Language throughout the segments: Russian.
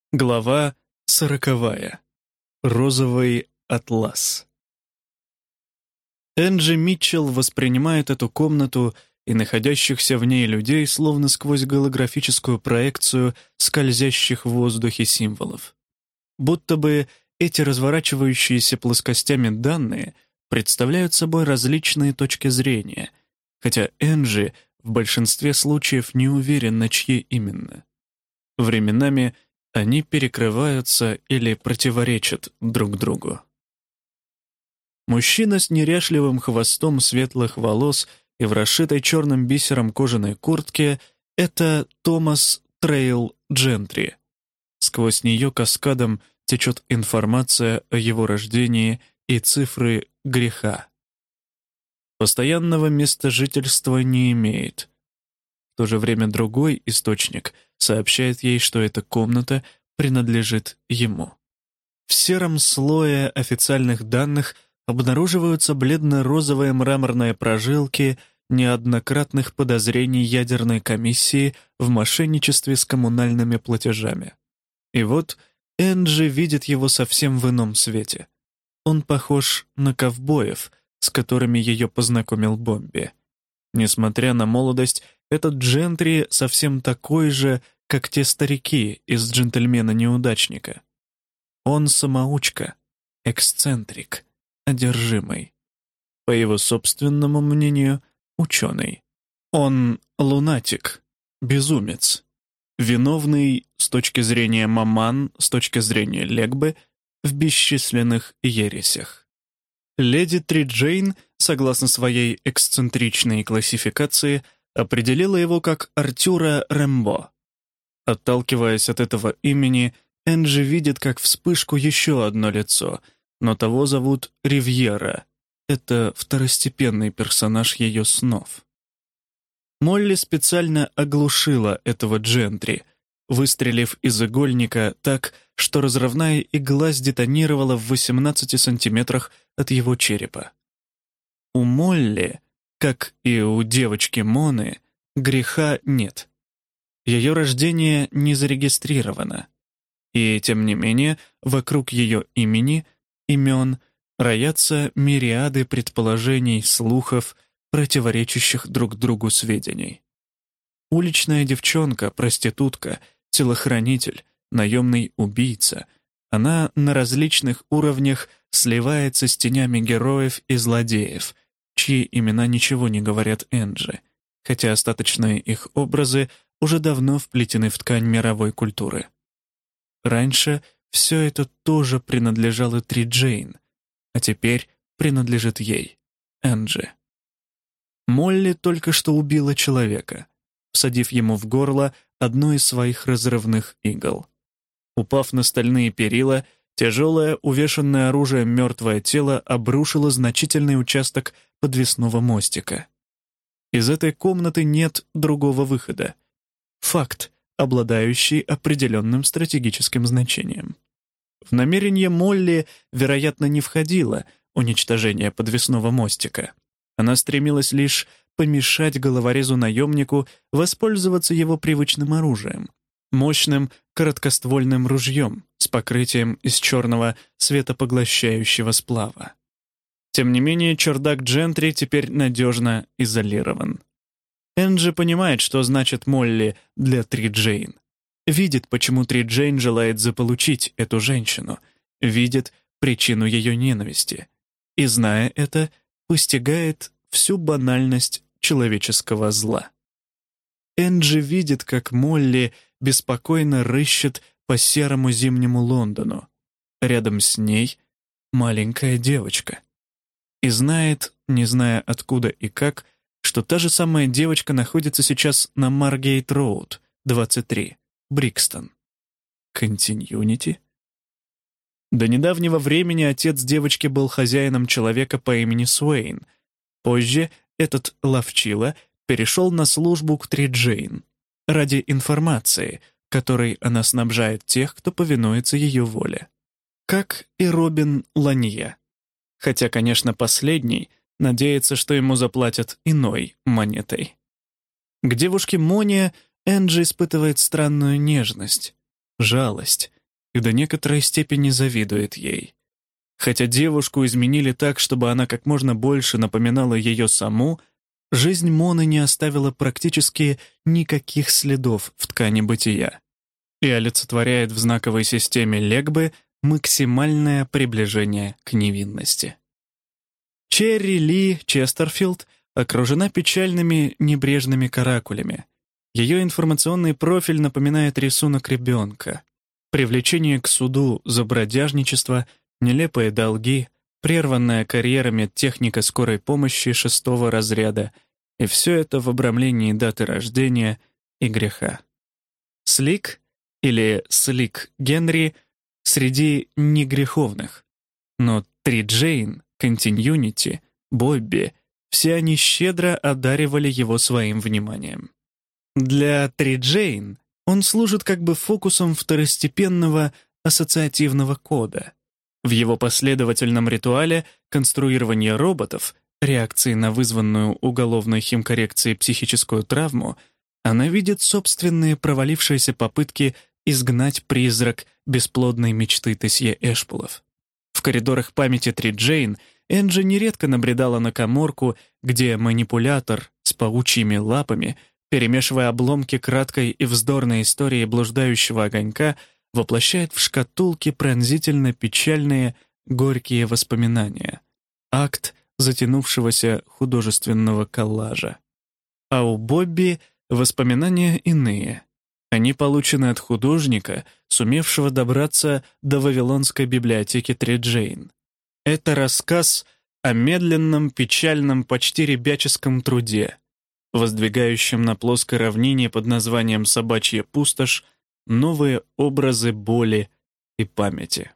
Глава 40. Розовый атлас. Энджи Митчелл воспринимает эту комнату и находящихся в ней людей словно сквозь голографическую проекцию скользящих в воздухе символов. Будто бы эти разворачивающиеся плоскостями данные представляют собой различные точки зрения, хотя Энджи в большинстве случаев не уверен, на чьи именно. Временами они перекрываются или противоречат друг другу. Мужчина с неряшливым хвостом светлых волос и в расшитой черным бисером кожаной куртке — это Томас Трейл Джентри. Сквозь нее каскадом течет информация о его рождении и цифры греха. Постоянного места жительства не имеет. В то же время другой источник сообщает ей, что эта комната принадлежит ему. В сером слое официальных данных обнаруживаются бледно-розовые мраморные прожилки неоднократных подозрений ядерной комиссии в мошенничестве с коммунальными платежами. И вот Энджи видит его совсем в ином свете. Он похож на ковбоев, с которыми ее познакомил Бомби. Несмотря на молодость, этот Джентри совсем такой же, как те старики из «Джентльмена-неудачника». Он самоучка, эксцентрик, одержимый. По его собственному мнению, ученый. Он лунатик, безумец, виновный с точки зрения Маман, с точки зрения Легбы, в бесчисленных ересях. Леди Триджейн, согласно своей эксцентричной классификации, определила его как Артюра Рэмбо. Отталкиваясь от этого имени, Энджи видит как вспышку еще одно лицо, но того зовут Ривьера. Это второстепенный персонаж ее снов. Молли специально оглушила этого Джентри, выстрелив из игольника так, что разрывная игла сдетонировала в 18 сантиметрах от его черепа. У Молли, как и у девочки Моны, греха нет. Ее рождение не зарегистрировано. И, тем не менее, вокруг ее имени, имен, роятся мириады предположений, слухов, противоречащих друг другу сведений. Уличная девчонка, проститутка, телохранитель, наемный убийца. Она на различных уровнях сливается с тенями героев и злодеев, чьи имена ничего не говорят Энджи, хотя остаточные их образы уже давно вплетены в ткань мировой культуры. Раньше все это тоже принадлежало Триджейн, а теперь принадлежит ей, Энджи. Молли только что убила человека, всадив ему в горло одну из своих разрывных игл. Упав на стальные перила, тяжелое, увешанное оружием мертвое тело обрушило значительный участок подвесного мостика. Из этой комнаты нет другого выхода. Факт, обладающий определенным стратегическим значением. В намерение Молли, вероятно, не входило уничтожение подвесного мостика. Она стремилась лишь помешать головорезу-наемнику воспользоваться его привычным оружием — мощным короткоствольным ружьем с покрытием из черного светопоглощающего сплава. Тем не менее, чердак Джентри теперь надежно изолирован. Энджи понимает, что значит Молли для Триджейн. Видит, почему Триджейн желает заполучить эту женщину. Видит причину ее ненависти. И, зная это, постигает всю банальность человеческого зла. Энджи видит, как Молли беспокойно рыщет по серому зимнему Лондону. Рядом с ней маленькая девочка. И знает, не зная откуда и как, что та же самая девочка находится сейчас на Маргейт-Роуд, 23, Брикстон. Континьюнити? До недавнего времени отец девочки был хозяином человека по имени Суэйн. Позже этот ловчила перешел на службу к Триджейн ради информации, которой она снабжает тех, кто повинуется ее воле. Как и Робин Ланье. Хотя, конечно, последний надеется, что ему заплатят иной монетой. К девушке Моне Энджи испытывает странную нежность, жалость, и до некоторой степени завидует ей. Хотя девушку изменили так, чтобы она как можно больше напоминала ее саму, жизнь Моны не оставила практически никаких следов в ткани бытия и олицетворяет в знаковой системе Легбы максимальное приближение к невинности. Черри Ли Честерфилд окружена печальными небрежными каракулями. Ее информационный профиль напоминает рисунок ребенка. Привлечение к суду за бродяжничество, нелепые долги, прерванная карьера медтехника скорой помощи 6-го разряда, и все это в обрамлении даты рождения и греха. Слик или Слик Генри среди негреховных, но Три Джейн, Континьюнити, Бобби — все они щедро одаривали его своим вниманием. Для Три Джейн он служит как бы фокусом второстепенного ассоциативного кода. В его последовательном ритуале конструирования роботов, реакции на вызванную уголовной химкоррекцией психическую травму, она видит собственные провалившиеся попытки изгнать призрак бесплодной мечты Тесье Эшпулов. В коридорах памяти Три Джейн Энджи нередко набредала на каморку, где манипулятор с паучьими лапами, перемешивая обломки краткой и вздорной истории блуждающего огонька, воплощает в шкатулке пронзительно печальные, горькие воспоминания. Акт затянувшегося художественного коллажа. А у Бобби воспоминания иные. Они получены от художника, сумевшего добраться до Вавилонской библиотеки Три Джейн. Это рассказ о медленном, печальном, почти ребяческом труде, воздвигающем на плоской равнине под названием «Собачья пустошь» новые образы боли и памяти.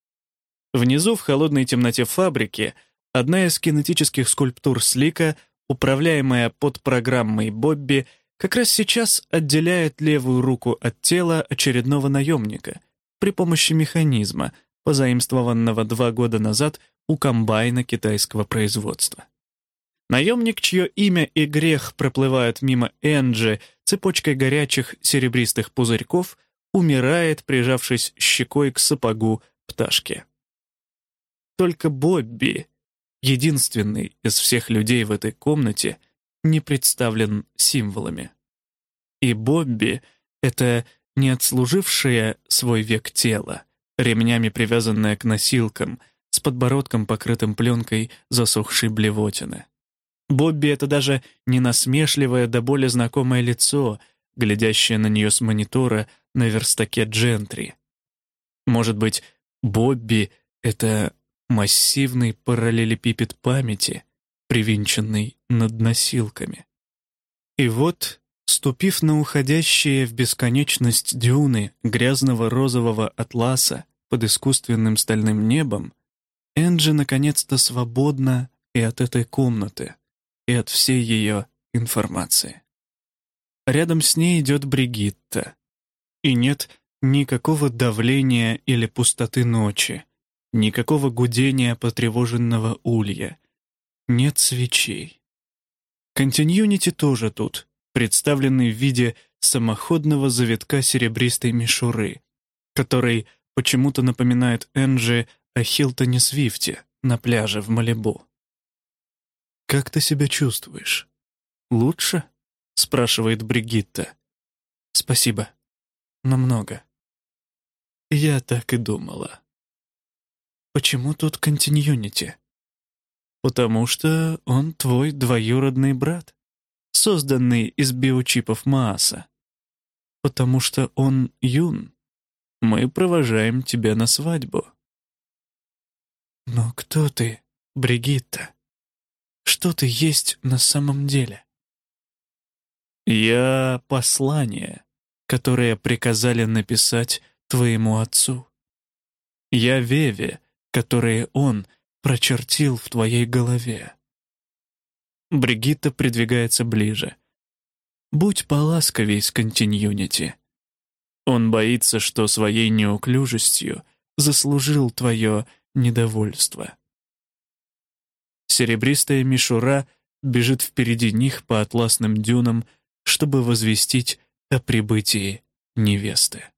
Внизу, в холодной темноте фабрики, одна из кинетических скульптур Слика, управляемая под программой Бобби, как раз сейчас отделяет левую руку от тела очередного наемника при помощи механизма, позаимствованного 2 года назад у комбайна китайского производства. Наемник, чье имя и грех проплывают мимо Энджи цепочкой горячих серебристых пузырьков, умирает, прижавшись щекой к сапогу пташки. Только Бобби, единственный из всех людей в этой комнате, не представлен символами. И Бобби — это не отслужившее свой век тело, ремнями привязанное к носилкам, с подбородком, покрытым пленкой засохшей блевотины. Бобби — это даже не насмешливое до боли знакомое лицо, глядящее на нее с монитора на верстаке Джентри. Может быть, Бобби — это массивный параллелепипед памяти, привинченный над носилками. И вот, ступив на уходящие в бесконечность дюны грязного розового атласа под искусственным стальным небом, Энджи наконец-то свободна и от этой комнаты, и от всей ее информации. Рядом с ней идет Бригитта. И нет никакого давления или пустоты ночи, никакого гудения потревоженного улья, нет свечей. Континьюнити тоже тут, представленный в виде самоходного завитка серебристой мишуры, который почему-то напоминает Энджи о Хилтоне Свифте на пляже в Малибу. «Как ты себя чувствуешь? Лучше?» — спрашивает Бригитта. «Спасибо. Намного». «Я так и думала». «Почему тут континьюнити?» «Потому что он твой двоюродный брат, созданный из биочипов Мааса. Потому что он юн. Мы провожаем тебя на свадьбу». «Но кто ты, Бригитта? Что ты есть на самом деле?» «Я послание, которое приказали написать твоему отцу. Я Веве, которое он прочертил в твоей голове». Бригитта придвигается ближе. «Будь поласковей с континьюнити. Он боится, что своей неуклюжестью заслужил твое недовольство». Серебристая мишура бежит впереди них по атласным дюнам, чтобы возвестить о прибытии невесты.